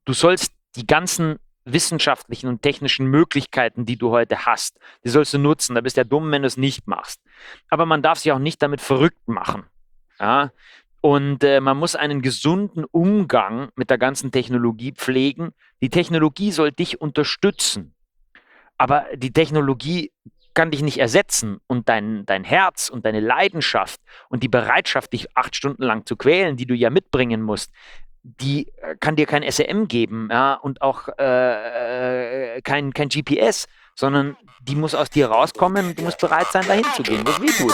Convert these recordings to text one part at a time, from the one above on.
du sollst die ganzen wissenschaftlichen und technischen Möglichkeiten, die du heute hast, die sollst du nutzen. Da bist du ja dumm, wenn du es nicht machst. Aber man darf sich auch nicht damit verrückt machen. Ja? Und man muss einen gesunden Umgang mit der ganzen Technologie pflegen. Die Technologie soll dich unterstützen, aber die Technologie kann dich nicht ersetzen, und dein Herz und deine Leidenschaft und die Bereitschaft, dich 8 Stunden lang zu quälen, die du ja mitbringen musst, die kann dir kein SEM geben, ja, und auch kein GPS, sondern die muss aus dir rauskommen und du musst bereit sein, dahin zu gehen, was weh tut.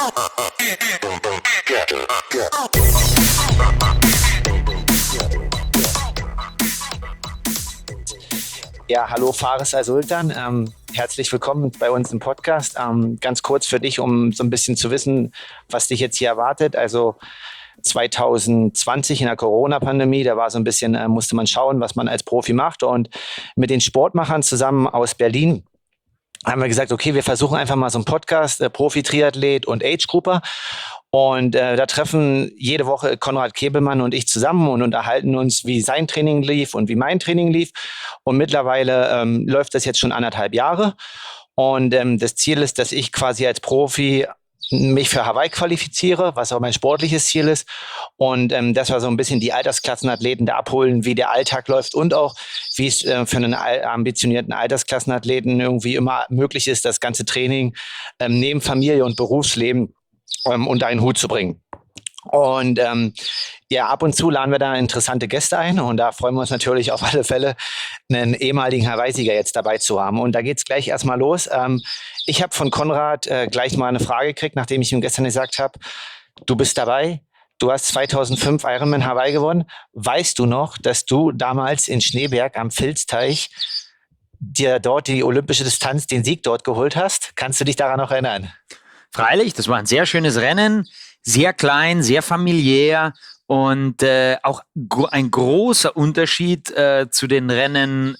Ja, hallo Faris Al-Sultan. Herzlich willkommen bei uns im Podcast. Ganz kurz für dich, um so ein bisschen zu wissen, was dich jetzt hier erwartet. Also 2020 in der Corona-Pandemie, da war so ein bisschen, musste man schauen, was man als Profi macht. Und mit den Sportmachern zusammen aus Berlin haben wir gesagt, okay, wir versuchen einfach mal so einen Podcast, Profi-Triathlet und Age-Grupper. Und da treffen jede Woche Konrad Kebelmann und ich zusammen und unterhalten uns, wie sein Training lief und wie mein Training lief. Und mittlerweile läuft das jetzt schon 1,5 Jahre. Und das Ziel ist, dass ich quasi als Profi mich für Hawaii qualifiziere, was auch mein sportliches Ziel ist. Und dass wir so ein bisschen die Altersklassenathleten da abholen, wie der Alltag läuft und auch, wie es für einen ambitionierten Altersklassenathleten irgendwie immer möglich ist, das ganze Training neben Familie und Berufsleben unter einen Hut zu bringen. Und ja, ab und zu laden wir da interessante Gäste ein und da freuen wir uns natürlich auf alle Fälle, einen ehemaligen Hawaii-Sieger jetzt dabei zu haben. Und da geht's gleich erstmal los. Ich habe von Konrad gleich mal eine Frage gekriegt, nachdem ich ihm gestern gesagt habe, du bist dabei, du hast 2005 Ironman Hawaii gewonnen. Weißt du noch, dass du damals in Schneeberg am Filzteich dir dort die olympische Distanz, den Sieg dort geholt hast? Kannst du dich daran noch erinnern? Freilich, das war ein sehr schönes Rennen, sehr klein, sehr familiär und auch ein großer Unterschied zu den Rennen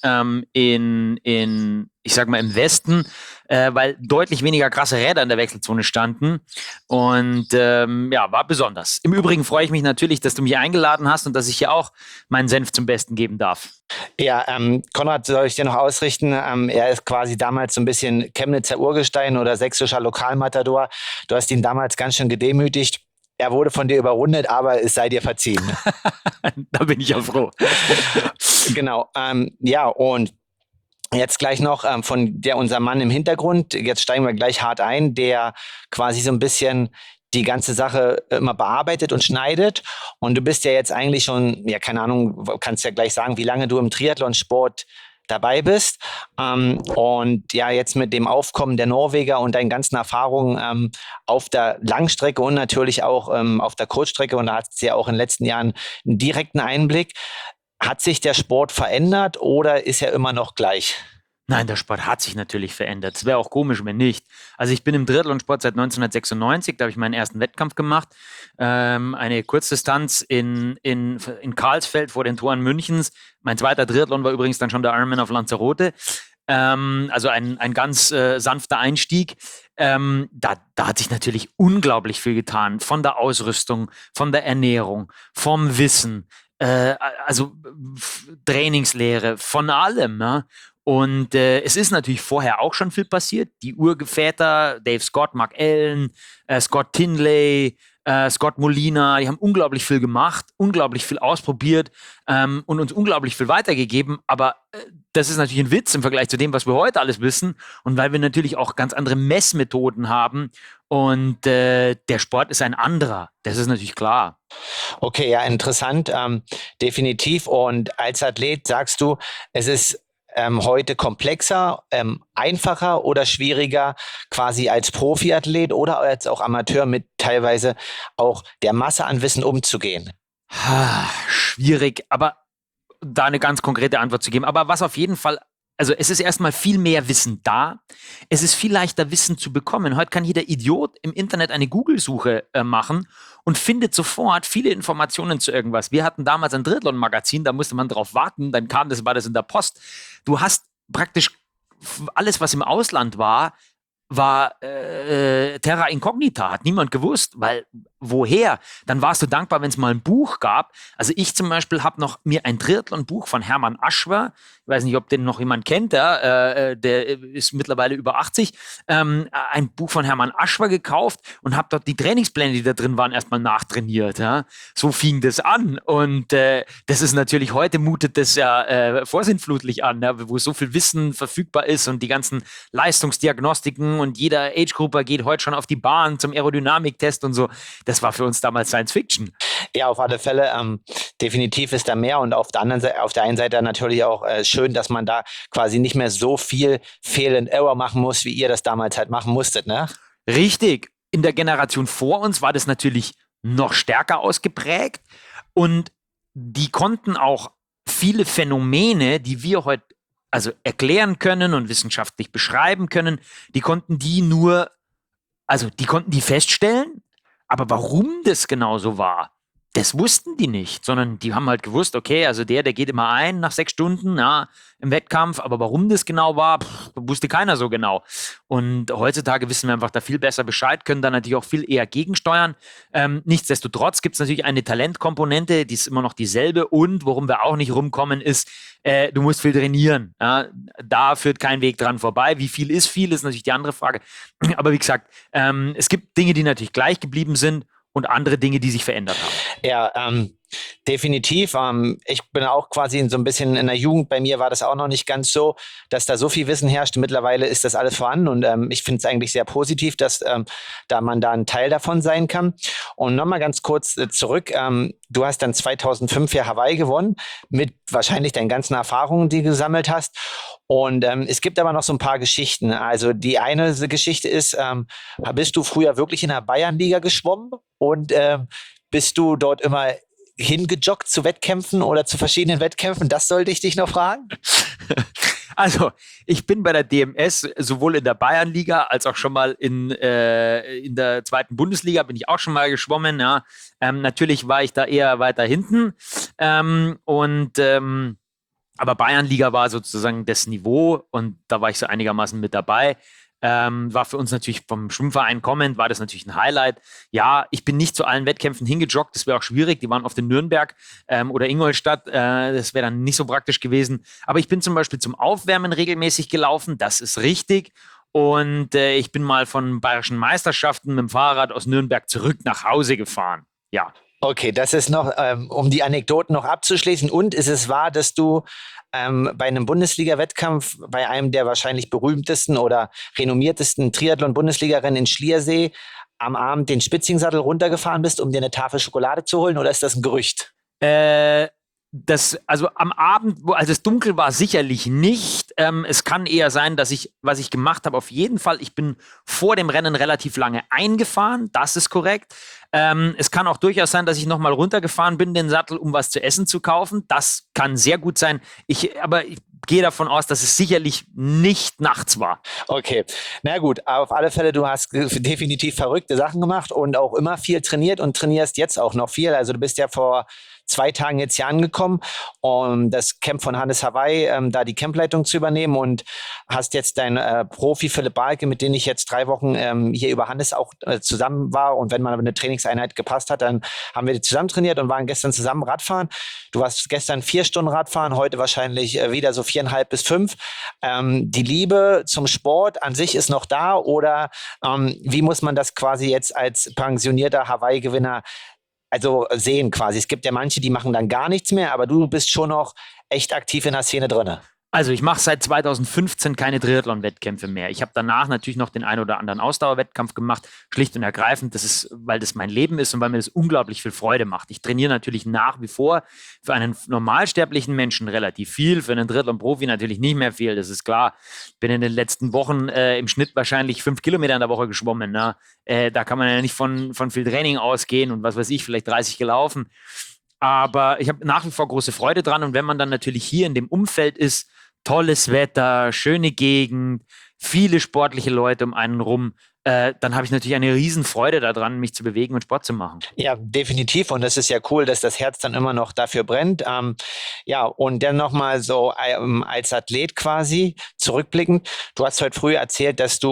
ich sag mal, im Westen, weil deutlich weniger krasse Räder in der Wechselzone standen und ja, war besonders. Im Übrigen freue ich mich natürlich, dass du mich eingeladen hast und dass ich hier auch meinen Senf zum Besten geben darf. Ja, Konrad, soll ich dir noch ausrichten? Er ist quasi damals so ein bisschen Chemnitzer Urgestein oder sächsischer Lokalmatador. Du hast ihn damals ganz schön gedemütigt. Er wurde von dir überrundet, aber es sei dir verziehen. Da bin ich ja froh. Genau, ja, und jetzt gleich noch unser Mann im Hintergrund. Jetzt steigen wir gleich hart ein, der quasi so ein bisschen die ganze Sache immer bearbeitet und schneidet. Und du bist ja jetzt eigentlich schon, ja, keine Ahnung, kannst ja gleich sagen, wie lange du im Triathlonsport dabei bist. Und ja, jetzt mit dem Aufkommen der Norweger und deinen ganzen Erfahrungen auf der Langstrecke und natürlich auch auf der Kurzstrecke, und da hast du ja auch in den letzten Jahren einen direkten Einblick. Hat sich der Sport verändert oder ist er immer noch gleich? Nein, der Sport hat sich natürlich verändert. Es wäre auch komisch, wenn nicht. Also ich bin im Triathlonsport seit 1996, da habe ich meinen ersten Wettkampf gemacht. Eine Kurzdistanz in Karlsfeld vor den Toren Münchens. Mein zweiter Triathlon war übrigens dann schon der Ironman auf Lanzarote. Also ein ganz sanfter Einstieg. Da hat sich natürlich unglaublich viel getan. Von der Ausrüstung, von der Ernährung, vom Wissen, also Trainingslehre, von allem. Ne? Und es ist natürlich vorher auch schon viel passiert. Die Urväter, Dave Scott, Mark Allen, Scott Tinley, Scott Molina, die haben unglaublich viel gemacht, unglaublich viel ausprobiert und uns unglaublich viel weitergegeben. Aber das ist natürlich ein Witz im Vergleich zu dem, was wir heute alles wissen. Und weil wir natürlich auch ganz andere Messmethoden haben. Und der Sport ist ein anderer. Das ist natürlich klar. Okay, ja, interessant. Definitiv. Und als Athlet sagst du, es ist heute komplexer, einfacher oder schwieriger, quasi als Profiathlet oder als auch Amateur mit teilweise auch der Masse an Wissen umzugehen? Schwierig, aber da eine ganz konkrete Antwort zu geben. Aber was auf jeden Fall, also es ist erstmal viel mehr Wissen da. Es ist viel leichter, Wissen zu bekommen. Heute kann jeder Idiot im Internet eine Google-Suche machen und findet sofort viele Informationen zu irgendwas. Wir hatten damals ein Triathlon-Magazin, da musste man drauf warten, dann war das in der Post. Du hast praktisch alles, was im Ausland war war Terra Incognita, hat niemand gewusst, weil woher? Dann warst du dankbar, wenn es mal ein Buch gab. Also ich zum Beispiel habe noch mir ein Triathlon-Buch von Hermann Aschwer, ich weiß nicht, ob den noch jemand kennt, der ist mittlerweile über 80, ein Buch von Hermann Aschwer gekauft und habe dort die Trainingspläne, die da drin waren, erstmal nachtrainiert. Ja? So fing das an und das ist natürlich, heute mutet das ja vorsinnflutlich an, ja? Wo so viel Wissen verfügbar ist und die ganzen Leistungsdiagnostiken und jeder Age-Grupper geht heute schon auf die Bahn zum Aerodynamiktest und so. Das war für uns damals Science Fiction. Ja, auf alle Fälle. Definitiv ist da mehr und auf der anderen Seite, auf der einen Seite natürlich auch schön, dass man da quasi nicht mehr so viel Fail and Error machen muss, wie ihr das damals halt machen musstet, ne? Richtig. In der Generation vor uns war das natürlich noch stärker ausgeprägt und die konnten auch viele Phänomene, die wir heute also erklären können und wissenschaftlich beschreiben können, die konnten die feststellen, aber warum das genau so war, das wussten die nicht, sondern die haben halt gewusst, okay, also der geht immer ein nach 6 Stunden, ja, im Wettkampf, aber warum das genau war, wusste keiner so genau. Und heutzutage wissen wir einfach da viel besser Bescheid, können da natürlich auch viel eher gegensteuern. Nichtsdestotrotz gibt es natürlich eine Talentkomponente, die ist immer noch dieselbe und worum wir auch nicht rumkommen ist, du musst viel trainieren. Ja? Da führt kein Weg dran vorbei. Wie viel ist viel, ist natürlich die andere Frage. Aber wie gesagt, es gibt Dinge, die natürlich gleich geblieben sind und andere Dinge, die sich verändert haben. Ja, definitiv. Ich bin auch quasi so ein bisschen in der Jugend. Bei mir war das auch noch nicht ganz so, dass da so viel Wissen herrscht. Mittlerweile ist das alles vorhanden und ich finde es eigentlich sehr positiv, dass da man da ein Teil davon sein kann. Und nochmal ganz kurz zurück. Du hast dann 2005 ja Hawaii gewonnen mit wahrscheinlich deinen ganzen Erfahrungen, die du gesammelt hast. Und es gibt aber noch so ein paar Geschichten. Also die eine Geschichte ist, bist du früher wirklich in der Bayernliga geschwommen und bist du dort immer hingejoggt zu Wettkämpfen oder zu verschiedenen Wettkämpfen? Das sollte ich dich noch fragen. Also, ich bin bei der DMS sowohl in der Bayernliga als auch schon mal in der zweiten Bundesliga bin ich auch schon mal geschwommen. Ja. Natürlich war ich da eher weiter hinten. Aber Bayernliga war sozusagen das Niveau und da war ich so einigermaßen mit dabei. War für uns natürlich vom Schwimmverein kommend, war das natürlich ein Highlight. Ja, ich bin nicht zu allen Wettkämpfen hingejoggt, das wäre auch schwierig, die waren oft in Nürnberg oder Ingolstadt, das wäre dann nicht so praktisch gewesen. Aber ich bin zum Beispiel zum Aufwärmen regelmäßig gelaufen, das ist richtig. Und ich bin mal von bayerischen Meisterschaften mit dem Fahrrad aus Nürnberg zurück nach Hause gefahren. Ja. Okay, das ist noch, um die Anekdoten noch abzuschließen. Und ist es wahr, dass du bei einem Bundesliga-Wettkampf, bei einem der wahrscheinlich berühmtesten oder renommiertesten Triathlon-Bundesliga-Rennen in Schliersee am Abend den Spitzingsattel runtergefahren bist, um dir eine Tafel Schokolade zu holen? Oder ist das ein Gerücht? Also am Abend, als es dunkel war, sicherlich nicht. Es kann eher sein, was ich gemacht habe, auf jeden Fall, ich bin vor dem Rennen relativ lange eingefahren, das ist korrekt. Es kann auch durchaus sein, dass ich nochmal runtergefahren bin, den Sattel, um was zu essen zu kaufen. Das kann sehr gut sein. Aber ich gehe davon aus, dass es sicherlich nicht nachts war. Okay, na gut, auf alle Fälle, du hast definitiv verrückte Sachen gemacht und auch immer viel trainiert und trainierst jetzt auch noch viel. Also du bist ja vor 2 Tagen jetzt hier angekommen, um das Camp von Hannes Hawaii, da die Campleitung zu übernehmen und hast jetzt deinen Profi Philipp Balke, mit dem ich jetzt 3 Wochen hier über Hannes auch zusammen war und wenn mal eine Trainingseinheit gepasst hat, dann haben wir zusammen trainiert und waren gestern zusammen Radfahren. Du warst gestern 4 Stunden Radfahren, heute wahrscheinlich wieder so 4,5 bis 5. Die Liebe zum Sport an sich ist noch da oder wie muss man das quasi jetzt als pensionierter Hawaii-Gewinner also sehen quasi? Es gibt ja manche, die machen dann gar nichts mehr, aber du bist schon noch echt aktiv in der Szene drin. Also ich mache seit 2015 keine Triathlon-Wettkämpfe mehr. Ich habe danach natürlich noch den einen oder anderen Ausdauerwettkampf gemacht, schlicht und ergreifend. Das ist, weil das mein Leben ist und weil mir das unglaublich viel Freude macht. Ich trainiere natürlich nach wie vor für einen normalsterblichen Menschen relativ viel, für einen Triathlon-Profi natürlich nicht mehr viel, das ist klar. Bin in den letzten Wochen im Schnitt wahrscheinlich 5 Kilometer in der Woche geschwommen. Ne? Da kann man ja nicht von viel Training ausgehen und was weiß ich, vielleicht 30 gelaufen. Aber ich habe nach wie vor große Freude dran und wenn man dann natürlich hier in dem Umfeld ist, tolles Wetter, schöne Gegend, viele sportliche Leute um einen rum, dann habe ich natürlich eine Riesenfreude daran, mich zu bewegen und Sport zu machen. Ja, definitiv. Und das ist ja cool, dass das Herz dann immer noch dafür brennt. Ja, und dann nochmal so als Athlet quasi zurückblickend. Du hast heute früh erzählt, dass du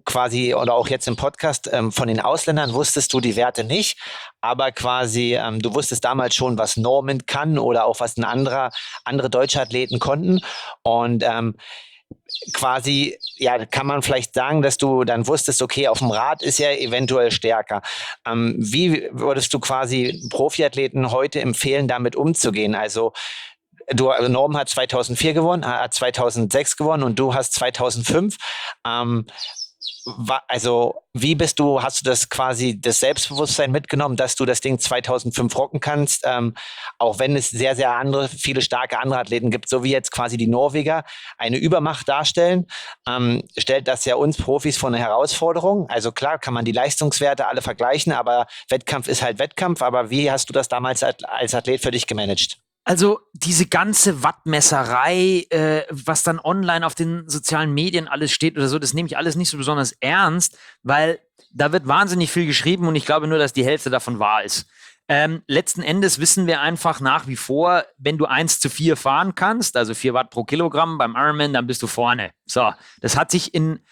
quasi, oder auch jetzt im Podcast, von den Ausländern wusstest du die Werte nicht, aber quasi du wusstest damals schon, was Norman kann oder auch was andere deutsche Athleten konnten. Und quasi, ja, kann man vielleicht sagen, dass du dann wusstest, okay, auf dem Rad ist er eventuell stärker. Wie würdest du quasi Profiathleten heute empfehlen, damit umzugehen? Also Norm hat 2004 gewonnen, hat 2006 gewonnen und du hast 2005. Also hast du das quasi das Selbstbewusstsein mitgenommen, dass du das Ding 2005 rocken kannst, auch wenn es sehr, sehr viele starke andere Athleten gibt, so wie jetzt quasi die Norweger eine Übermacht darstellen, stellt das ja uns Profis vor eine Herausforderung. Also klar kann man die Leistungswerte alle vergleichen, aber Wettkampf ist halt Wettkampf. Aber wie hast du das damals als Athlet für dich gemanagt? Also diese ganze Wattmesserei, was dann online auf den sozialen Medien alles steht oder so, das nehme ich alles nicht so besonders ernst, weil da wird wahnsinnig viel geschrieben und ich glaube nur, dass die Hälfte davon wahr ist. Letzten Endes wissen wir einfach nach wie vor, wenn du 1:4 fahren kannst, also 4 Watt pro Kilogramm beim Ironman, dann bist du vorne. So, das hat sich in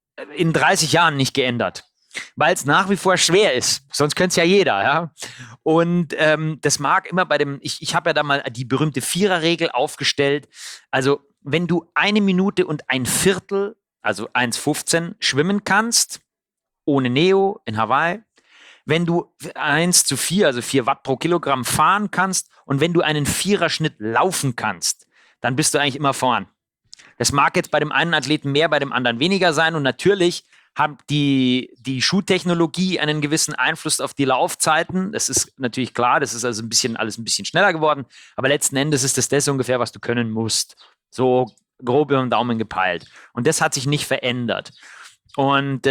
30 Jahren nicht geändert, weil es nach wie vor schwer ist. Sonst könnte es ja jeder, ja. Und das mag immer ich habe ja da mal die berühmte Viererregel aufgestellt. Also, wenn du 1 Minute und ein Viertel, also 1:15, schwimmen kannst, ohne Neo in Hawaii, wenn du 1:4, also 4 Watt pro Kilogramm fahren kannst und wenn du einen Viererschnitt laufen kannst, dann bist du eigentlich immer vorn. Das mag jetzt bei dem einen Athleten mehr, bei dem anderen weniger sein und natürlich hat die Schuhtechnologie einen gewissen Einfluss auf die Laufzeiten. Das ist natürlich klar, das ist also alles ein bisschen schneller geworden, aber letzten Endes ist das ungefähr, was du können musst. So grob über den Daumen gepeilt. Und das hat sich nicht verändert. Und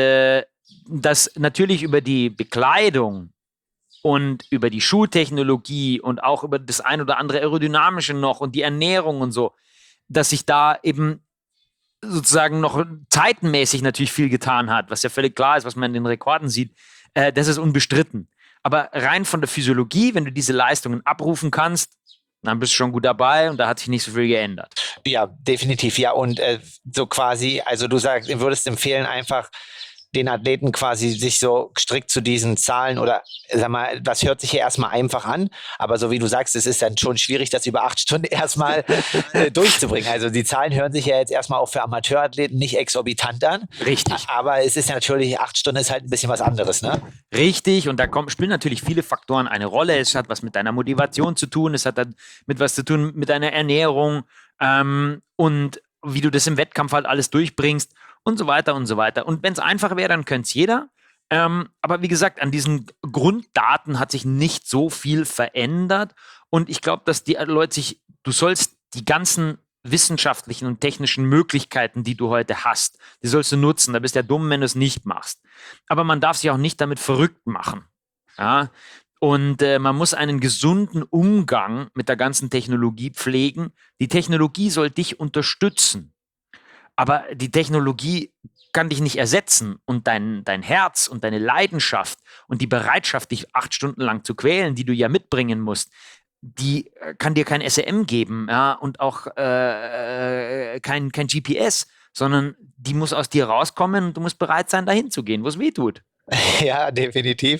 das natürlich über die Bekleidung und über die Schuhtechnologie und auch über das ein oder andere Aerodynamische noch und die Ernährung und so, dass sich da eben sozusagen noch zeitenmäßig natürlich viel getan hat, was ja völlig klar ist, was man in den Rekorden sieht, das ist unbestritten. Aber rein von der Physiologie, wenn du diese Leistungen abrufen kannst, dann bist du schon gut dabei und da hat sich nicht so viel geändert. Ja, definitiv, ja. Und so quasi, also du würdest empfehlen, einfach den Athleten quasi sich so strikt zu diesen Zahlen oder sag mal, das hört sich ja erstmal einfach an, aber so wie du sagst, es ist dann schon schwierig, das über 8 Stunden erstmal durchzubringen. Also die Zahlen hören sich ja jetzt erstmal auch für Amateurathleten nicht exorbitant an. Richtig. Aber es ist natürlich, 8 Stunden ist halt ein bisschen was anderes, ne? Richtig, und da spielen natürlich viele Faktoren eine Rolle. Es hat was mit deiner Motivation zu tun, es hat damit was zu tun mit deiner Ernährung und wie du das im Wettkampf halt alles durchbringst und so weiter und so weiter. Und wenn es einfach wäre, dann könnte es jeder. Aber wie gesagt, an diesen Grunddaten hat sich nicht so viel verändert. Und ich glaube, dass die Leute du sollst die ganzen wissenschaftlichen und technischen Möglichkeiten, die du heute hast, die sollst du nutzen. Da bist du ja dumm, wenn du es nicht machst. Aber man darf sich auch nicht damit verrückt machen. Ja? Und man muss einen gesunden Umgang mit der ganzen Technologie pflegen. Die Technologie soll dich unterstützen. Aber die Technologie kann dich nicht ersetzen und dein Herz und deine Leidenschaft und die Bereitschaft, dich 8 Stunden lang zu quälen, die du ja mitbringen musst, die kann dir kein SEM geben, ja, und auch kein GPS, sondern die muss aus dir rauskommen und du musst bereit sein, dahin zu gehen, wo es weh tut. Ja, definitiv.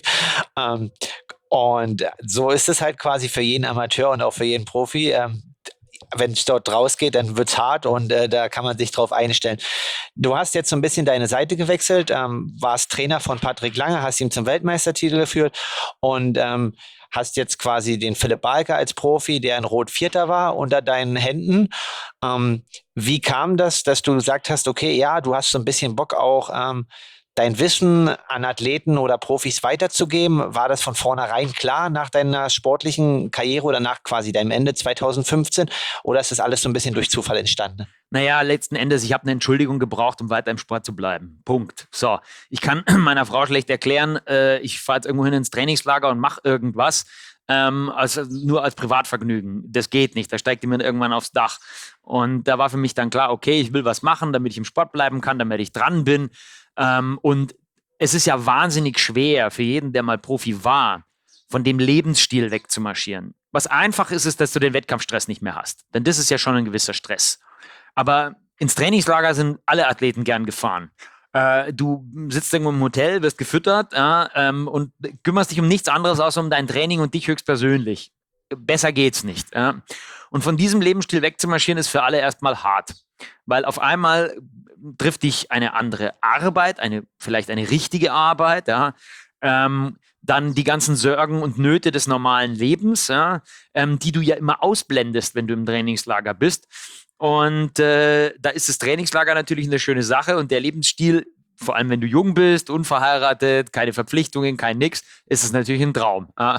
Und so ist es halt quasi für jeden Amateur und auch für jeden Profi. Wenn es dort rausgeht, dann wird es hart und da kann man sich drauf einstellen. Du hast jetzt so ein bisschen deine Seite gewechselt, warst Trainer von Patrick Lange, hast ihn zum Weltmeistertitel geführt und hast jetzt quasi den Philipp Balke als Profi, der in Rot Vierter war, unter deinen Händen. Wie kam das, dass du gesagt hast, okay, ja, du hast so ein bisschen Bock auch, dein Wissen an Athleten oder Profis weiterzugeben? War das von vornherein klar nach deiner sportlichen Karriere oder nach quasi deinem Ende 2015? Oder ist das alles so ein bisschen durch Zufall entstanden? Naja, letzten Endes, ich habe eine Entschuldigung gebraucht, um weiter im Sport zu bleiben. Punkt. So, ich kann meiner Frau schlecht erklären, ich fahre jetzt irgendwo hin ins Trainingslager und mache irgendwas. Also nur als Privatvergnügen. Das geht nicht. Da steigt die mir irgendwann aufs Dach. Und da war für mich dann klar, okay, ich will was machen, damit ich im Sport bleiben kann, damit ich dran bin. Und es ist ja wahnsinnig schwer für jeden, der mal Profi war, von dem Lebensstil wegzumarschieren. Was einfach ist, ist, dass du den Wettkampfstress nicht mehr hast. Denn das ist ja schon ein gewisser Stress. Aber ins Trainingslager sind alle Athleten gern gefahren. Du sitzt irgendwo im Hotel, wirst gefüttert, und kümmerst dich um nichts anderes außer um dein Training und dich höchstpersönlich. Besser geht's nicht. Ja? Und von diesem Lebensstil wegzumarschieren ist für alle erstmal hart, weil auf einmal trifft dich eine andere Arbeit, vielleicht eine richtige Arbeit, ja? Dann die ganzen Sorgen und Nöte des normalen Lebens, ja? Die du ja immer ausblendest, wenn du im Trainingslager bist. Und da ist das Trainingslager natürlich eine schöne Sache und der Lebensstil, vor allem wenn du jung bist, unverheiratet, keine Verpflichtungen, kein Nix, ist es natürlich ein Traum. Ja?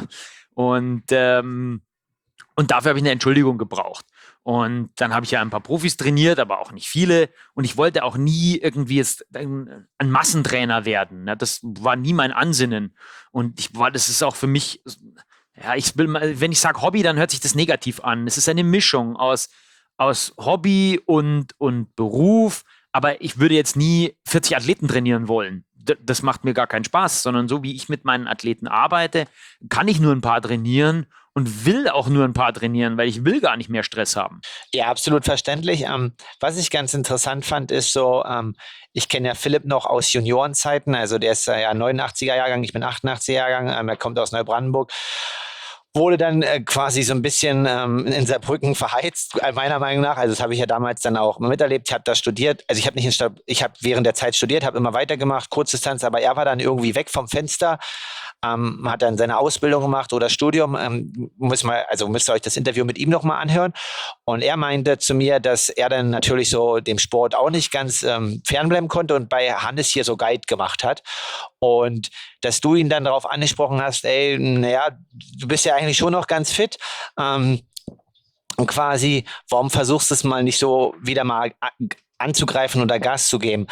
Und dafür habe ich eine Entschuldigung gebraucht. Und dann habe ich ja ein paar Profis trainiert, aber auch nicht viele. Und ich wollte auch nie irgendwie jetzt ein Massentrainer werden. Ne? Das war nie mein Ansinnen. Und das ist auch für mich, ja, wenn ich sage Hobby, dann hört sich das negativ an. Es ist eine Mischung aus Hobby und Beruf. Aber ich würde jetzt nie 40 Athleten trainieren wollen. Das macht mir gar keinen Spaß, sondern so wie ich mit meinen Athleten arbeite, kann ich nur ein paar trainieren und will auch nur ein paar trainieren, weil ich will gar nicht mehr Stress haben. Ja, absolut verständlich. Was ich ganz interessant fand, ist so, ich kenne ja Philipp noch aus Juniorenzeiten, also der ist ja 89er Jahrgang, ich bin 88er Jahrgang, er kommt aus Neubrandenburg. Wurde dann quasi so ein bisschen in Saarbrücken verheizt, meiner Meinung nach. Also das habe ich ja damals dann auch miterlebt. Ich habe da studiert. Also ich habe während der Zeit studiert, habe immer weitergemacht, Kurzdistanz, aber er war dann irgendwie weg vom Fenster, hat dann seine Ausbildung gemacht oder Studium. Müsst ihr euch das Interview mit ihm nochmal anhören. Und er meinte zu mir, dass er dann natürlich so dem Sport auch nicht ganz fernbleiben konnte und bei Hannes hier so Guide gemacht hat. Und dass du ihn dann darauf angesprochen hast, ey, naja, du bist ja eigentlich schon noch ganz fit. Und quasi, warum versuchst du es mal nicht so wieder mal anzugreifen oder Gas zu geben?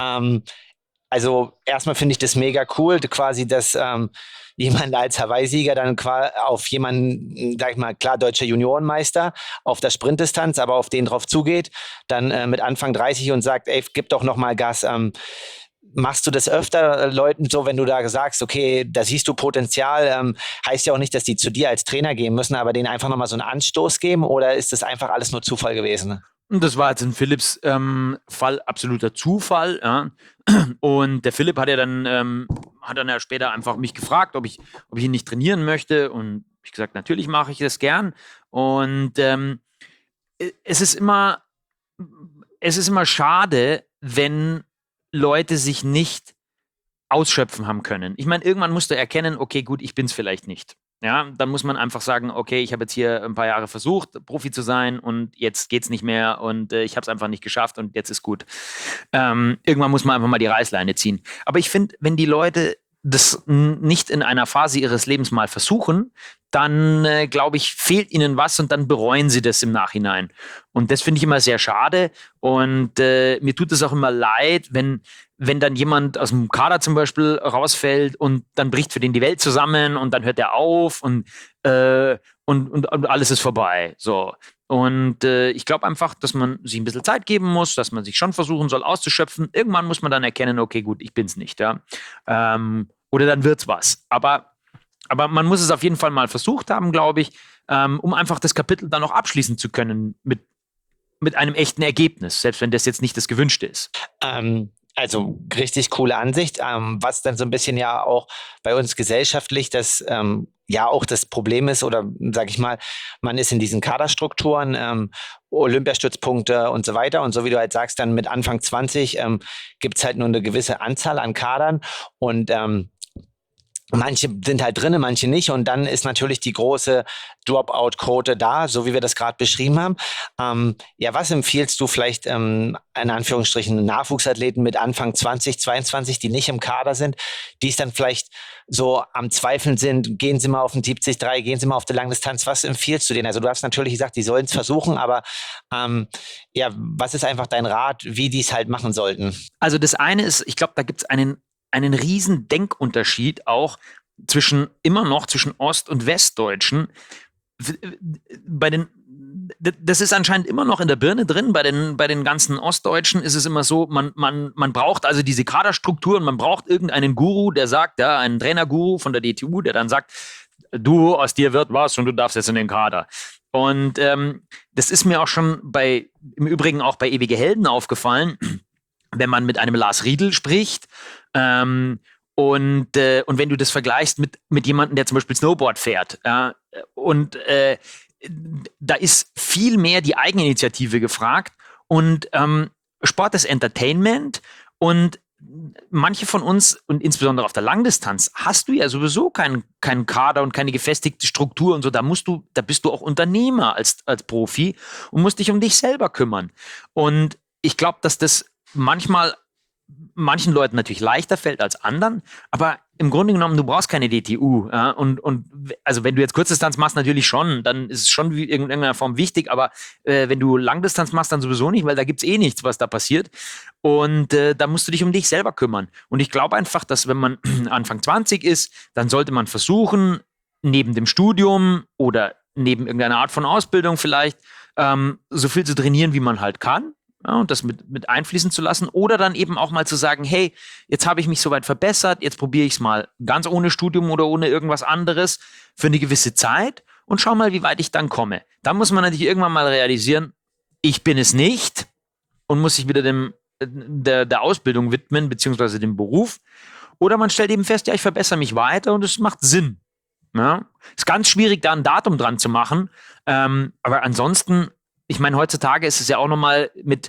Also erstmal finde ich das mega cool, quasi, dass jemand als Hawaii-Sieger dann auf jemanden, sag ich mal, klar, deutscher Juniorenmeister auf der Sprintdistanz, aber auf den drauf zugeht, dann mit Anfang 30 und sagt, ey, gib doch noch mal Gas. Machst du das öfter Leuten so, wenn du da sagst, okay, da siehst du Potenzial, heißt ja auch nicht, dass die zu dir als Trainer gehen müssen, aber denen einfach nochmal so einen Anstoß geben, oder ist das einfach alles nur Zufall gewesen? Und das war jetzt in Philipps Fall absoluter Zufall. Ja. Und der Philipp hat dann ja später einfach mich gefragt, ob ich ihn nicht trainieren möchte. Und ich gesagt, natürlich mache ich das gern. Und es ist immer schade, wenn Leute sich nicht ausschöpfen haben können. Ich meine, irgendwann musst du erkennen, okay, gut, ich bin es vielleicht nicht. Ja, dann muss man einfach sagen, okay, ich habe jetzt hier ein paar Jahre versucht, Profi zu sein und jetzt geht's nicht mehr und ich habe es einfach nicht geschafft und jetzt ist gut. Irgendwann muss man einfach mal die Reißleine ziehen. Aber ich finde, wenn die Leute das nicht in einer Phase ihres Lebens mal versuchen, dann, glaube ich, fehlt ihnen was und dann bereuen sie das im Nachhinein. Und das finde ich immer sehr schade und mir tut es auch immer leid, wenn dann jemand aus dem Kader zum Beispiel rausfällt und dann bricht für den die Welt zusammen und dann hört er auf und alles ist vorbei. So. Und ich glaube einfach, dass man sich ein bisschen Zeit geben muss, dass man sich schon versuchen soll auszuschöpfen. Irgendwann muss man dann erkennen, okay, gut, ich bin's nicht. Ja? Oder dann wird's was. Aber man muss es auf jeden Fall mal versucht haben, glaube ich, um einfach das Kapitel dann noch abschließen zu können mit einem echten Ergebnis, selbst wenn das jetzt nicht das Gewünschte ist. Also richtig coole Ansicht, was dann so ein bisschen ja auch bei uns gesellschaftlich das ja auch das Problem ist, oder sag ich mal, man ist in diesen Kaderstrukturen, Olympiastützpunkte und so weiter, und so wie du halt sagst, dann mit Anfang 20 gibt es halt nur eine gewisse Anzahl an Kadern und manche sind halt drinne, manche nicht, und dann ist natürlich die große Dropout-Quote da, so wie wir das gerade beschrieben haben. Ja, was empfiehlst du vielleicht in Anführungsstrichen Nachwuchsathleten mit Anfang 20, 22, die nicht im Kader sind, die es dann vielleicht so am Zweifeln sind, gehen sie mal auf den 73, gehen sie mal auf die Langdistanz, was empfiehlst du denen? Also du hast natürlich gesagt, die sollen es versuchen, aber ja, was ist einfach dein Rat, wie die es halt machen sollten? Also das eine ist, ich glaube, da gibt es einen riesen Denkunterschied auch zwischen Ost- und Westdeutschen. Das ist anscheinend immer noch in der Birne drin. Bei den ganzen Ostdeutschen ist es immer so, man braucht also diese Kaderstrukturen, man braucht irgendeinen Guru, der sagt, ja, einen Trainerguru von der DTU, der dann sagt, du, aus dir wird was und du darfst jetzt in den Kader. Und das ist mir auch schon im Übrigen auch bei Ewige Helden aufgefallen. wenn man mit einem Lars Riedel spricht. Und wenn du das vergleichst mit jemandem, der zum Beispiel Snowboard fährt, da ist viel mehr die Eigeninitiative gefragt. Und Sport ist Entertainment, und manche von uns, und insbesondere auf der Langdistanz, hast du ja sowieso keinen Kader und keine gefestigte Struktur und so. Da bist du auch Unternehmer als Profi und musst dich um dich selber kümmern. Und ich glaube, dass das manchmal manchen Leuten natürlich leichter fällt als anderen, aber im Grunde genommen, du brauchst keine DTU. Ja? Und also wenn du jetzt Kurzdistanz machst, natürlich schon, dann ist es schon in irgendeiner Form wichtig, aber wenn du Langdistanz machst, dann sowieso nicht, weil da gibt es eh nichts, was da passiert. Und da musst du dich um dich selber kümmern. Und ich glaube einfach, dass wenn man Anfang 20 ist, dann sollte man versuchen, neben dem Studium oder neben irgendeiner Art von Ausbildung vielleicht, so viel zu trainieren, wie man halt kann. Ja, und das mit einfließen zu lassen, oder dann eben auch mal zu sagen, hey, jetzt habe ich mich soweit verbessert, jetzt probiere ich es mal ganz ohne Studium oder ohne irgendwas anderes für eine gewisse Zeit und schau mal, wie weit ich dann komme. Da muss man natürlich irgendwann mal realisieren, ich bin es nicht, und muss sich wieder der Ausbildung widmen, beziehungsweise dem Beruf. Oder man stellt eben fest, ja, ich verbessere mich weiter und es macht Sinn. Ja? Ist ganz schwierig, da ein Datum dran zu machen, aber ansonsten, ich meine, heutzutage ist es ja auch nochmal mit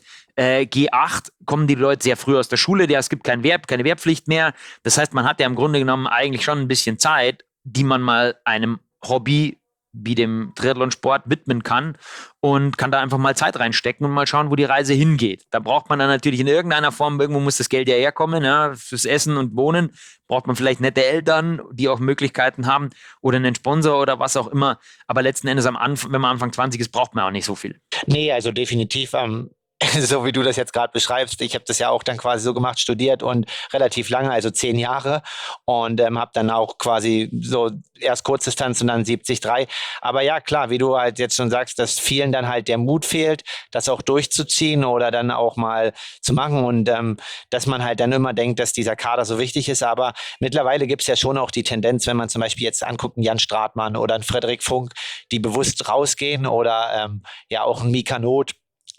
G8 kommen die Leute sehr früh aus der Schule, es gibt keine Wehrpflicht mehr. Das heißt, man hat ja im Grunde genommen eigentlich schon ein bisschen Zeit, die man mal einem Hobby wie dem Triathlonsport widmen kann und kann da einfach mal Zeit reinstecken und mal schauen, wo die Reise hingeht. Da braucht man dann natürlich in irgendeiner Form, irgendwo muss das Geld ja herkommen, ja, fürs Essen und Wohnen braucht man vielleicht nette Eltern, die auch Möglichkeiten haben, oder einen Sponsor oder was auch immer. Aber letzten Endes, wenn man Anfang 20 ist, braucht man auch nicht so viel. Nee, also definitiv. So wie du das jetzt gerade beschreibst, ich habe das ja auch dann quasi so gemacht, studiert und relativ lange, also 10 Jahre, und habe dann auch quasi so erst Kurzdistanz und dann 73. Aber ja, klar, wie du halt jetzt schon sagst, dass vielen dann halt der Mut fehlt, das auch durchzuziehen oder dann auch mal zu machen, und dass man halt dann immer denkt, dass dieser Kader so wichtig ist. Aber mittlerweile gibt es ja schon auch die Tendenz, wenn man zum Beispiel jetzt anguckt, einen Jan Stratmann oder einen Frederik Funk, die bewusst rausgehen, oder ja auch einen Mika Not,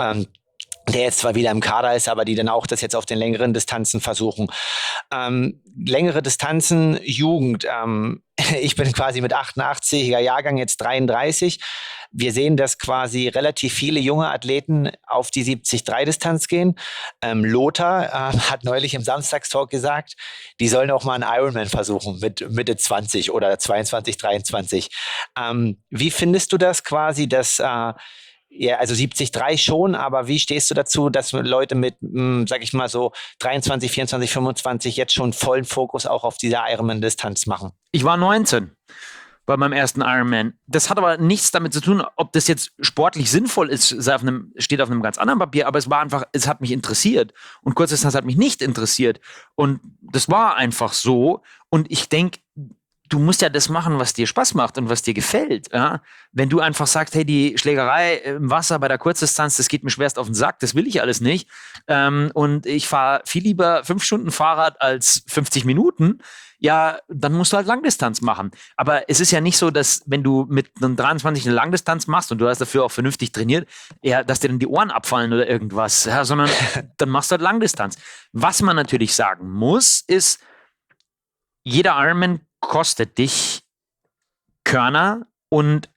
der jetzt zwar wieder im Kader ist, aber die dann auch das jetzt auf den längeren Distanzen versuchen. Längere Distanzen, Jugend. Ich bin quasi mit 88er Jahrgang jetzt 33. Wir sehen, dass quasi relativ viele junge Athleten auf die 73-Distanz gehen. Lothar hat neulich im Samstagstalk gesagt, die sollen auch mal einen Ironman versuchen mit Mitte 20 oder 22, 23. Wie findest du das quasi, dass ja, also 73 schon, aber wie stehst du dazu, dass Leute mit, sag ich mal so, 23, 24, 25 jetzt schon vollen Fokus auch auf dieser Ironman-Distanz machen? Ich war 19 bei meinem ersten Ironman. Das hat aber nichts damit zu tun, ob das jetzt sportlich sinnvoll ist, steht auf einem ganz anderen Papier, aber es war einfach, es hat mich interessiert. Und Kurzdistanz hat mich nicht interessiert. Und das war einfach so. Und ich denke, du musst ja das machen, was dir Spaß macht und was dir gefällt. Ja? Wenn du einfach sagst, hey, die Schlägerei im Wasser bei der Kurzdistanz, das geht mir schwerst auf den Sack, das will ich alles nicht. Und ich fahre viel lieber 5 Stunden Fahrrad als 50 Minuten. Ja, dann musst du halt Langdistanz machen. Aber es ist ja nicht so, dass wenn du mit einem 23 eine Langdistanz machst und du hast dafür auch vernünftig trainiert, ja, dass dir dann die Ohren abfallen oder irgendwas, ja, sondern dann machst du halt Langdistanz. Was man natürlich sagen muss, ist, jeder Ironman kostet dich Körner, und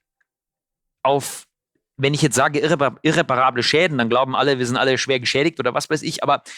wenn ich jetzt sage irreparable Schäden, dann glauben alle, wir sind alle schwer geschädigt oder was weiß ich, aber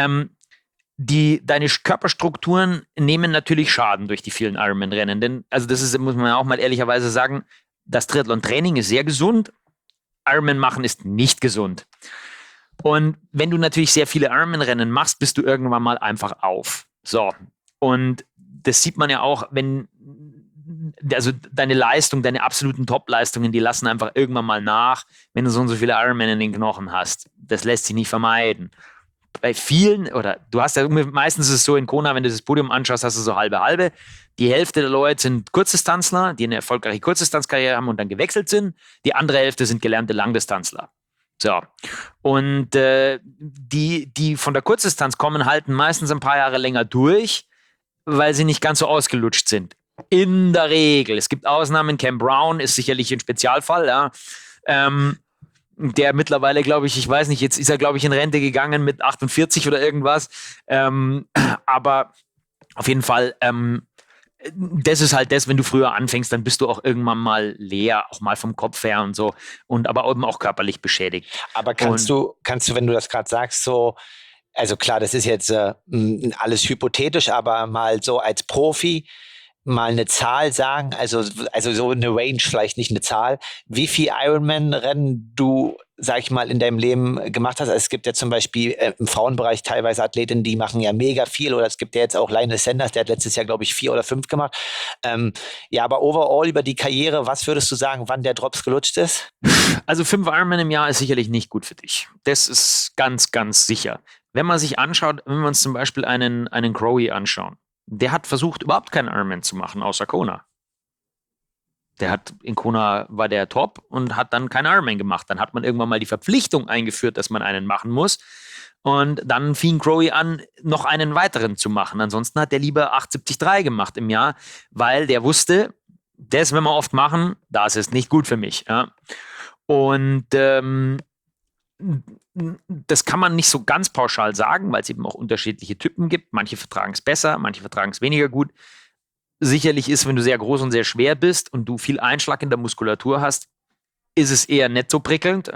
deine Körperstrukturen nehmen natürlich Schaden durch die vielen Ironman-Rennen, denn, also das ist, muss man auch mal ehrlicherweise sagen, das Triathlon-Training ist sehr gesund, Ironman machen ist nicht gesund. Und wenn du natürlich sehr viele Ironman-Rennen machst, bist du irgendwann mal einfach auf. So. Und das sieht man ja auch, also deine Leistung, deine absoluten Top-Leistungen, die lassen einfach irgendwann mal nach, wenn du so und so viele Ironman in den Knochen hast. Das lässt sich nicht vermeiden. Bei vielen, oder du hast ja meistens ist es so in Kona, wenn du das Podium anschaust, hast du so halbe. Die Hälfte der Leute sind Kurzdistanzler, die eine erfolgreiche Kurzdistanzkarriere haben und dann gewechselt sind. Die andere Hälfte sind gelernte Langdistanzler. So. Und die von der Kurzdistanz kommen, halten meistens ein paar Jahre länger durch, weil sie nicht ganz so ausgelutscht sind. In der Regel. Es gibt Ausnahmen. Cam Brown ist sicherlich ein Spezialfall. Ja. der mittlerweile, glaube ich weiß nicht, jetzt ist er, glaube ich, in Rente gegangen mit 48 oder irgendwas. Aber auf jeden Fall, das ist halt das, wenn du früher anfängst, dann bist du auch irgendwann mal leer, auch mal vom Kopf her und so, und aber eben auch körperlich beschädigt. Aber kannst du, wenn du das gerade sagst, so, also klar, das ist jetzt alles hypothetisch, aber mal so als Profi mal eine Zahl sagen, also so eine Range, vielleicht nicht eine Zahl, wie viel Ironman-Rennen du, sag ich mal, in deinem Leben gemacht hast. Also es gibt ja zum Beispiel im Frauenbereich teilweise Athletinnen, die machen ja mega viel, oder es gibt ja jetzt auch Lionel Sanders, der hat letztes Jahr, glaube ich, 4 oder 5 gemacht. Ja, aber overall über die Karriere, was würdest du sagen, wann der Drops gelutscht ist? Also 5 Ironman im Jahr ist sicherlich nicht gut für dich. Das ist ganz, ganz sicher. Wenn man sich anschaut, wenn wir uns zum Beispiel einen Crowley anschauen, der hat versucht, überhaupt keinen Ironman zu machen, außer Kona. In Kona war der top und hat dann keinen Ironman gemacht. Dann hat man irgendwann mal die Verpflichtung eingeführt, dass man einen machen muss. Und dann fing Crowley an, noch einen weiteren zu machen. Ansonsten hat der lieber 8,73 gemacht im Jahr, weil der wusste, das, wenn wir oft machen, das ist nicht gut für mich. Ja. Und das kann man nicht so ganz pauschal sagen, weil es eben auch unterschiedliche Typen gibt. Manche vertragen es besser, manche vertragen es weniger gut. Sicherlich ist, wenn du sehr groß und sehr schwer bist und du viel Einschlag in der Muskulatur hast, ist es eher nicht so prickelnd.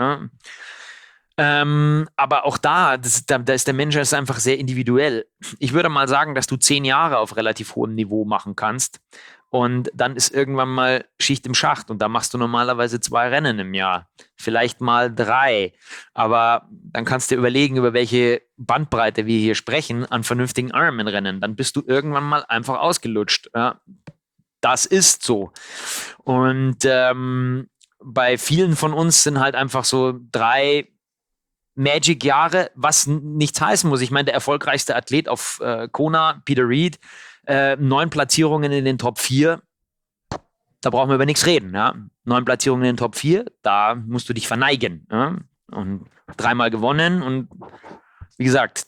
Aber auch da ist der Mensch einfach sehr individuell. Ich würde mal sagen, dass du 10 Jahre auf relativ hohem Niveau machen kannst. Und dann ist irgendwann mal Schicht im Schacht und da machst du normalerweise 2 Rennen im Jahr, vielleicht mal 3. Aber dann kannst du dir überlegen, über welche Bandbreite wir hier sprechen an vernünftigen Ironman-Rennen. Dann bist du irgendwann mal einfach ausgelutscht. Ja. Das ist so. Und bei vielen von uns sind halt einfach so 3 Magic-Jahre, was nichts heißen muss. Ich meine, der erfolgreichste Athlet auf Kona, Peter Reed, 9 Platzierungen in den Top 4, da brauchen wir über nichts reden. Ja? 9 Platzierungen in den Top 4, da musst du dich verneigen. Ja? Und 3-mal gewonnen und wie gesagt,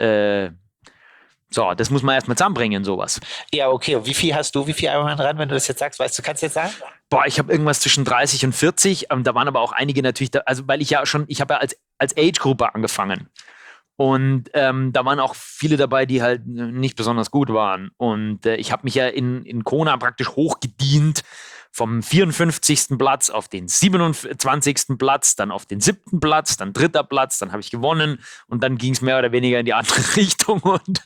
so, das muss man erstmal zusammenbringen, sowas. Ja, okay. Wie viel Ironman ran, wenn du das jetzt sagst? Weißt du, kannst du jetzt sagen? Boah, ich habe irgendwas zwischen 30 und 40. Da waren aber auch einige natürlich, weil ich habe ja als Age-Gruppe angefangen. Und da waren auch viele dabei, die halt nicht besonders gut waren. Und ich habe mich ja in Kona praktisch hochgedient vom 54. Platz auf den 27. Platz, dann auf den 7. Platz, dann 3. Platz, dann habe ich gewonnen und dann ging es mehr oder weniger in die andere Richtung und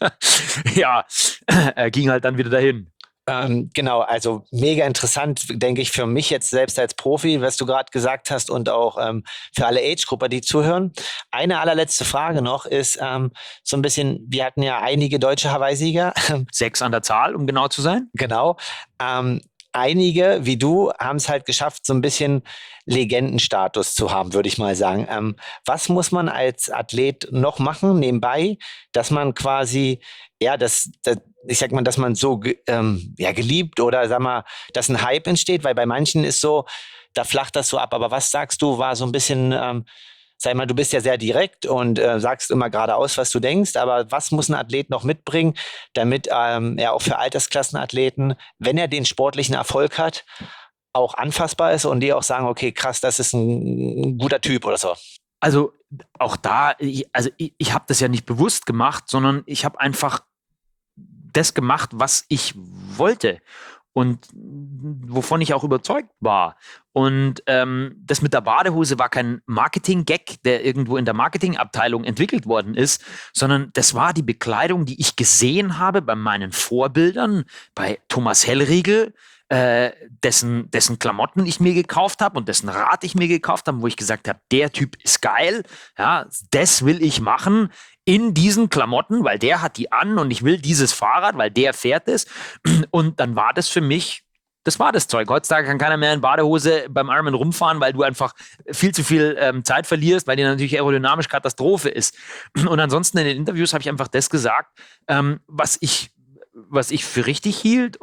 ging halt dann wieder dahin. Genau, also mega interessant, denke ich, für mich jetzt selbst als Profi, was du gerade gesagt hast und auch für alle Age-Grupper, die zuhören. Eine allerletzte Frage noch ist so ein bisschen, wir hatten ja einige deutsche Hawaii-Sieger. 6 an der Zahl, um genau zu sein. Genau. Einige, wie du, haben es halt geschafft, so ein bisschen Legendenstatus zu haben, würde ich mal sagen. Was muss man als Athlet noch machen nebenbei, dass man quasi, ja, ich sag mal, dass man so geliebt oder sag mal, dass ein Hype entsteht, weil bei manchen ist so, da flacht das so ab. Aber was sagst du, war so ein bisschen, sag mal, du bist ja sehr direkt und sagst immer geradeaus, was du denkst, aber was muss ein Athlet noch mitbringen, damit er auch für Altersklassenathleten, wenn er den sportlichen Erfolg hat, auch anfassbar ist und die auch sagen, okay, krass, das ist ein guter Typ oder so? Also auch da, ich habe das ja nicht bewusst gemacht, sondern ich habe einfach das gemacht, was ich wollte und wovon ich auch überzeugt war. Und das mit der Badehose war kein Marketing-Gag, der irgendwo in der Marketingabteilung entwickelt worden ist, sondern das war die Bekleidung, die ich gesehen habe bei meinen Vorbildern, bei Thomas Hellriegel, dessen Klamotten ich mir gekauft habe und dessen Rad ich mir gekauft habe, wo ich gesagt habe, der Typ ist geil, ja, das will ich machen in diesen Klamotten, weil der hat die an und ich will dieses Fahrrad, weil der fährt es. Und dann war das für mich, das war das Zeug. Heutzutage kann keiner mehr in Badehose beim Ironman rumfahren, weil du einfach viel zu viel Zeit verlierst, weil die natürlich aerodynamisch Katastrophe ist. Und ansonsten in den Interviews habe ich einfach das gesagt, was ich für richtig hielt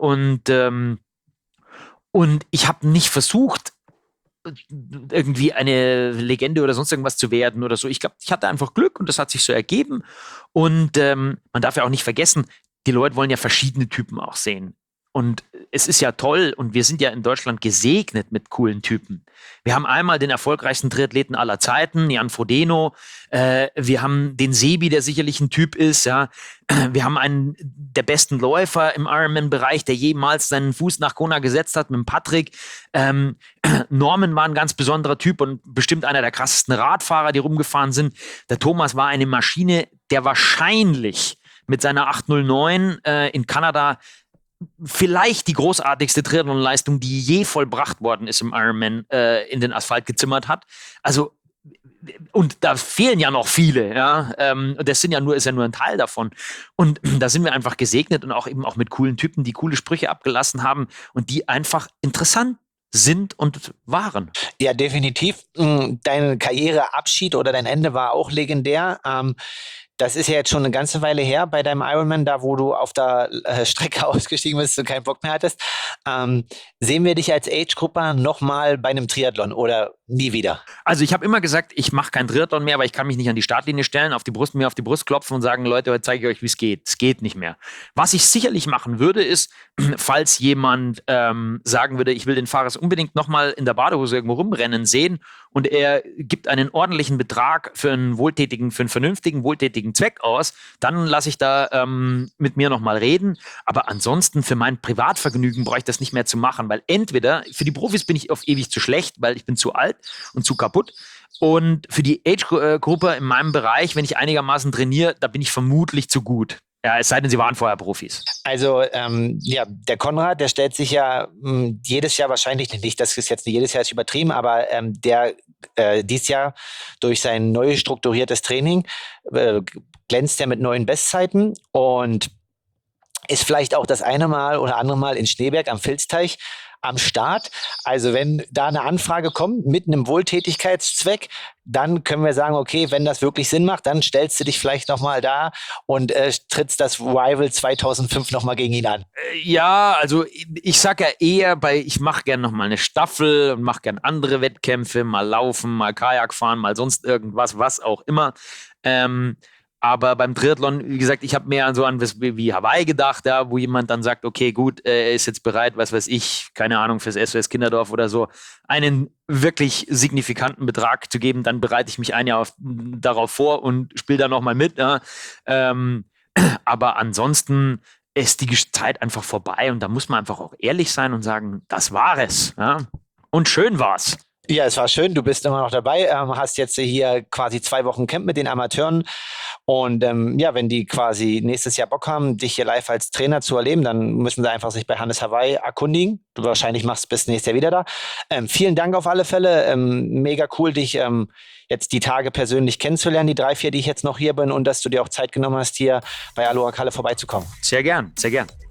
und ich habe nicht versucht, irgendwie eine Legende oder sonst irgendwas zu werden oder so. Ich glaube, ich hatte einfach Glück und das hat sich so ergeben. Und man darf ja auch nicht vergessen, die Leute wollen ja verschiedene Typen auch sehen. Und es ist ja toll und wir sind ja in Deutschland gesegnet mit coolen Typen. Wir haben einmal den erfolgreichsten Triathleten aller Zeiten, Jan Frodeno. Wir haben den Sebi, der sicherlich ein Typ ist. Ja. Wir haben einen der besten Läufer im Ironman-Bereich, der jemals seinen Fuß nach Kona gesetzt hat, mit dem Patrick. Norman war ein ganz besonderer Typ und bestimmt einer der krassesten Radfahrer, die rumgefahren sind. Der Thomas war eine Maschine, der wahrscheinlich mit seiner 809 in Kanada vielleicht die großartigste Triathlon-Leistung, die je vollbracht worden ist im Ironman, in den Asphalt gezimmert hat. Also, und da fehlen ja noch viele, ja. Das ist ja nur ein Teil davon. Und da sind wir einfach gesegnet und auch eben auch mit coolen Typen, die coole Sprüche abgelassen haben und die einfach interessant sind und waren. Ja, definitiv. Dein Karriereabschied oder dein Ende war auch legendär. Das ist ja jetzt schon eine ganze Weile her bei deinem Ironman, da wo du auf der Strecke ausgestiegen bist und keinen Bock mehr hattest. Sehen wir dich als Age-Grupper nochmal bei einem Triathlon oder nie wieder? Also ich habe immer gesagt, ich mache kein Triathlon mehr, weil ich kann mich nicht an die Startlinie stellen, mir auf die Brust klopfen und sagen, Leute, heute zeige ich euch, wie es geht. Es geht nicht mehr. Was ich sicherlich machen würde, ist, falls jemand sagen würde, ich will den Fahrer unbedingt nochmal in der Badehose irgendwo rumrennen sehen und er gibt einen ordentlichen Betrag für einen vernünftigen, wohltätigen Zweck aus, dann lasse ich da mit mir nochmal reden. Aber ansonsten für mein Privatvergnügen brauche ich das nicht mehr zu machen, weil entweder für die Profis bin ich auf ewig zu schlecht, weil ich bin zu alt und zu kaputt. Und für die Age-Gruppe in meinem Bereich, wenn ich einigermaßen trainiere, da bin ich vermutlich zu gut. Ja, es sei denn, sie waren vorher Profis. Also, ja, der Konrad, der stellt sich ja jedes Jahr wahrscheinlich, nicht, das ist jetzt nicht jedes Jahr ist übertrieben, aber der dieses Jahr durch sein neu strukturiertes Training glänzt er mit neuen Bestzeiten und ist vielleicht auch das eine Mal oder andere Mal in Schneeberg am Vilsteich am Start. Also wenn da eine Anfrage kommt mit einem Wohltätigkeitszweck, dann können wir sagen, okay, wenn das wirklich Sinn macht, dann stellst du dich vielleicht nochmal da und trittst das Rival 2005 nochmal gegen ihn an. Ja, also ich sag ja eher, ich mache gerne nochmal eine Staffel und mache gerne andere Wettkämpfe, mal laufen, mal Kajak fahren, mal sonst irgendwas, was auch immer. Aber beim Triathlon, wie gesagt, ich habe mehr so an was wie Hawaii gedacht, ja, wo jemand dann sagt, okay, gut, er ist jetzt bereit, was weiß ich, keine Ahnung, fürs SOS Kinderdorf oder so, einen wirklich signifikanten Betrag zu geben, dann bereite ich mich ein Jahr darauf vor und spiele da nochmal mit. Ja. Aber ansonsten ist die Zeit einfach vorbei und da muss man einfach auch ehrlich sein und sagen, das war es. Ja. Und schön war's. Ja, es war schön, du bist immer noch dabei, hast jetzt hier quasi 2 Wochen Camp mit den Amateuren und ja, wenn die quasi nächstes Jahr Bock haben, dich hier live als Trainer zu erleben, dann müssen sie einfach sich bei Hannes Hawaii erkundigen. Du wahrscheinlich machst bis nächstes Jahr wieder da. Vielen Dank auf alle Fälle, mega cool, dich jetzt die Tage persönlich kennenzulernen, die 3, 4, die ich jetzt noch hier bin und dass du dir auch Zeit genommen hast, hier bei Aloha Kalle vorbeizukommen. Sehr gern, sehr gern.